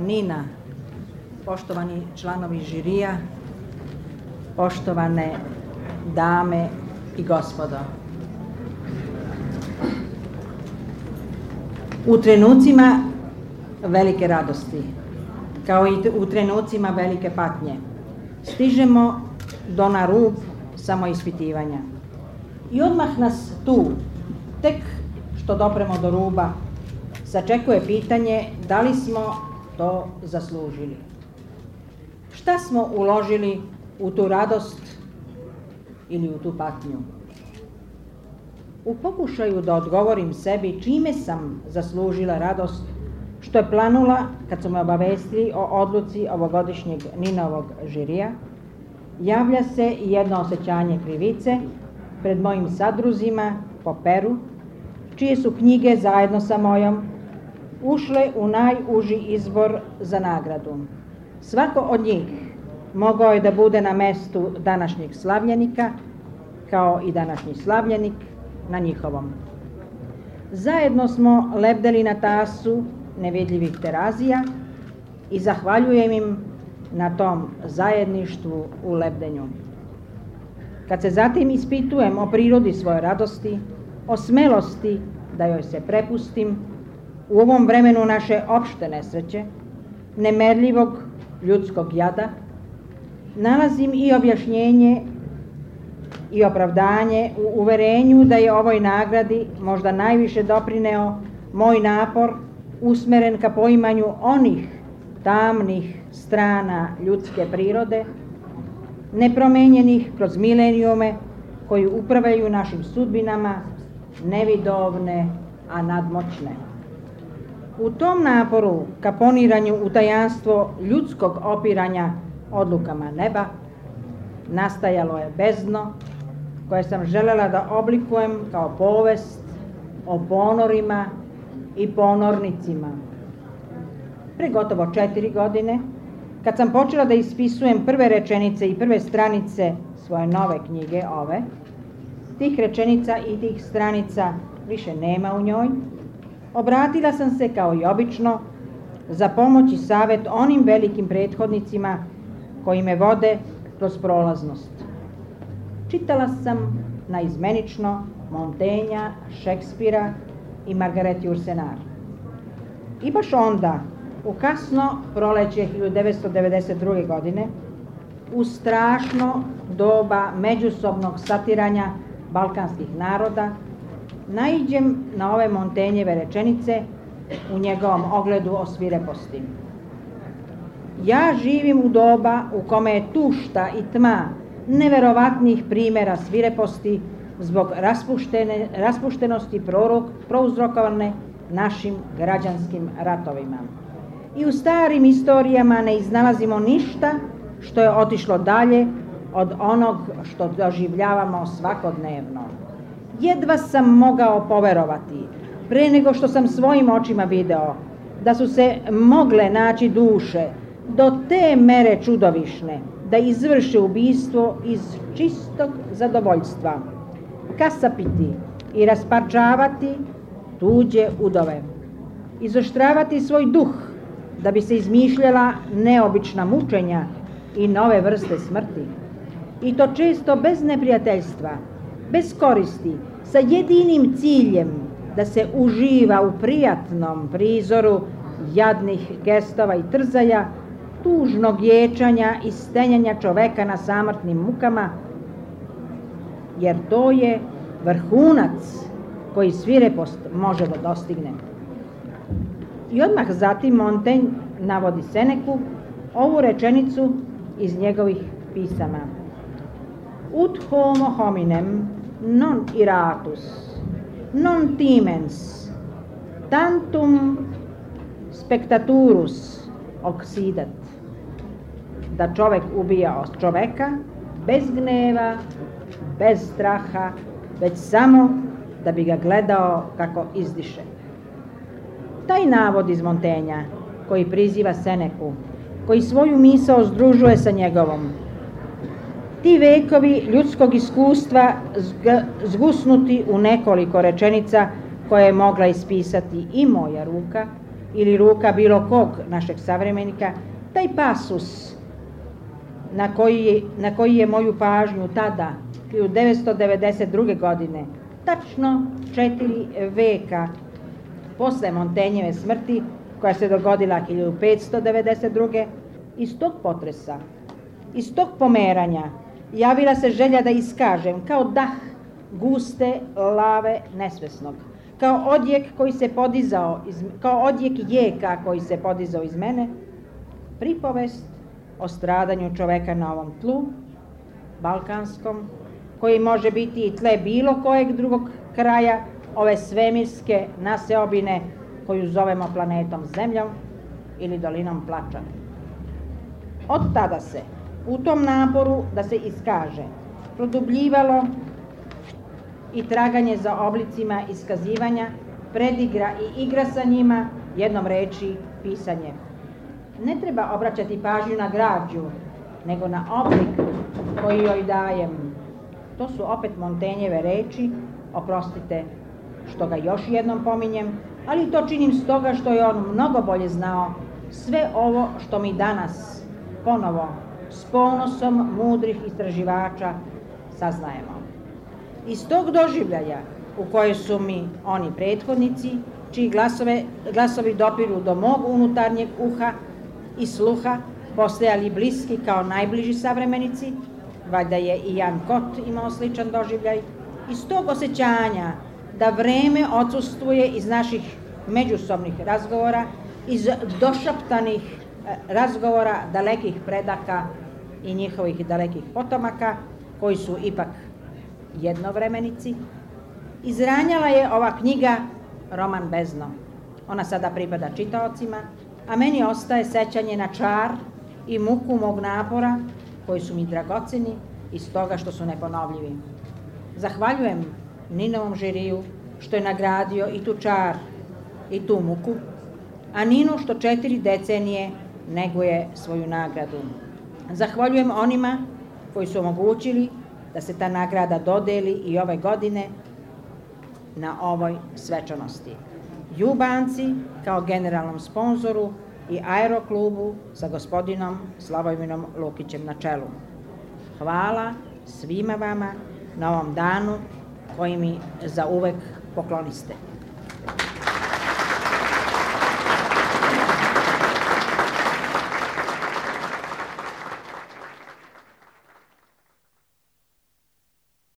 Nina, poštovani članovi žirija, poštovane dame i gospodo. U trenucima velike radosti, kao i u trenucima velike patnje, stižemo na rub samoispitivanja. I odmah nas tu, tek što dopremo do ruba, sačekuje pitanje da li smo to zaslužili. Šta smo uložili u tu radost ili u tu patnju? U pokušaju da odgovorim sebi čime sam zaslužila radost, što je planula kad su me obavestili o odluci ovogodišnjeg Ninovog žirija, javlja se jedno osjećanje krivice pred mojim sadruzima po Peru, čije su knjige zajedno sa mojom ušle u najuži izbor za nagradu. Svako od njih mogao je da bude na mestu današnjeg slavljenika, kao i današnji slavljenik na njihovom. Zajedno smo lebdeli na tasu nevidljivih terazija i zahvaljujem im na tom zajedništvu u lebdenju. Kad se zatim ispitujem o prirodi svoje radosti, o smelosti da joj se prepustim, u ovom vremenu naše opšte nesreće, nemerljivog ljudskog jada, nalazim i objašnjenje i opravdanje u uverenju da je ovoj nagradi možda najviše doprineo moj napor usmeren ka poimanju onih tamnih strana ljudske prirode, nepromenjenih kroz milenijume, koji upravljaju našim sudbinama, nevidovne, a nadmoćne. U tom naporu ka poniranju u tajanstvo ljudskog opiranja odlukama neba, nastajalo je bezno, koje sam želela da oblikujem kao povest o ponorima i ponornicima. Pre gotovo 4 godine, kad sam počela da ispisujem prve rečenice i prve stranice svoje nove knjige ove, tih rečenica i tih stranica više nema u njoj, obratila sam se kao i obično za pomoć i savet onim velikim prethodnicima koji me vode kroz prolaznost. Čitala sam naizmenično Montaigna, Šekspira i Margaret Yourcenar. I baš onda, u kasno proleće 1992. godine, u strašno doba međusobnog satiranja balkanskih naroda, naiđem na ove Montagnjeve rečenice u njegovom ogledu o svireposti. Ja živim u doba u kome je tušta i tma neverovatnih primjera svireposti zbog raspuštenosti prouzrokovane našim građanskim ratovima. I u starim istorijama ne iznalazimo ništa što je otišlo dalje od onog što doživljavamo svakodnevno. Jedva sam mogao poverovati, pre nego što sam svojim očima video, da su se mogle naći duše do te mere čudovišne da izvrše ubistvo iz čistog zadovoljstva, kasapiti i rasparčavati tuđe udove, izoštravati svoj duh da bi se izmišljala neobična mučenja i nove vrste smrti. I to često bez neprijateljstva, bez koristi, sa jedinim ciljem da se uživa u prijatnom prizoru jadnih gestova i trzaja, tužnog ječanja i stenjanja čoveka na samrtnim mukama, jer to je vrhunac koji svirepost može da dostigne. I odmah zatim Montaigne navodi Seneku ovu rečenicu iz njegovih pisama. Ut homo hominem non iratus, non timens, tantum spectaturus occidat. Da čovek ubija od čoveka bez gneva, bez straha, već samo da bi ga gledao kako izdiše. Taj navod iz Montaigna, koji priziva Seneku, koji svoju misao združuje sa njegovom, ti vekovi ljudskog iskustva zgusnuti u nekoliko rečenica koje je mogla ispisati i moja ruka, ili ruka bilo kog našeg savremenika, taj pasus na koji je moju pažnju tada, 1992. godine, tačno 4 veka posle Montenjeve smrti, koja se dogodila 1592. Iz tog potresa, iz tog pomeranja, javila se želja da iskažem kao dah guste lave nesvesnog, kao odjek koji se podizao, kao odjek jeka koji se podizao iz mene, pripovest o stradanju čoveka na ovom tlu, balkanskom, koji može biti i tle bilo kojeg drugog kraja ove svemirske naseobine koju zovemo planetom Zemljom ili dolinom plača. Od tada se, u tom naporu da se iskaže, produbljivalo i traganje za oblicima iskazivanja, predigra i igra sa njima, jednom reči pisanje. Ne treba obraćati pažnju na građu, nego na oblik koji joj dajem. To su opet Montenjeve reči, oprostite što ga još jednom pominjem, ali to činim stoga što je on mnogo bolje znao sve ovo što mi danas ponovo s ponosom mudrih istraživača saznajemo. Iz tog doživljaja u kojoj su mi oni prethodnici, čiji glasovi dopiru do mog unutarnjeg uha i sluha, postajali bliski kao najbliži savremenici, valjda je i Jan Kot imao sličan doživljaj, iz tog osjećanja da vreme odsustvuje iz naših međusobnih razgovora, iz došaptanih razgovora dalekih predaka i njihovih dalekih potomaka, koji su ipak jednovremenici, izranjala je ova knjiga Roman Bezno. Ona sada pripada čitaocima, a meni ostaje sećanje na čar i muku mog napora, koji su mi dragoceni iz toga što su neponovljivi. Zahvaljujem Ninovom žiriju što je nagradio i tu čar i tu muku, a Ninu što 4 decenije neguje svoju nagradu. Zahvaljujem onima koji su omogućili da se ta nagrada dodeli i ove godine na ovoj svečanosti. Ju-banci kao generalnom sponzoru i aeroklubu sa gospodinom Slavomirom Lukićem na čelu. Hvala svima vama na ovom danu koji mi zauvek pokloniste.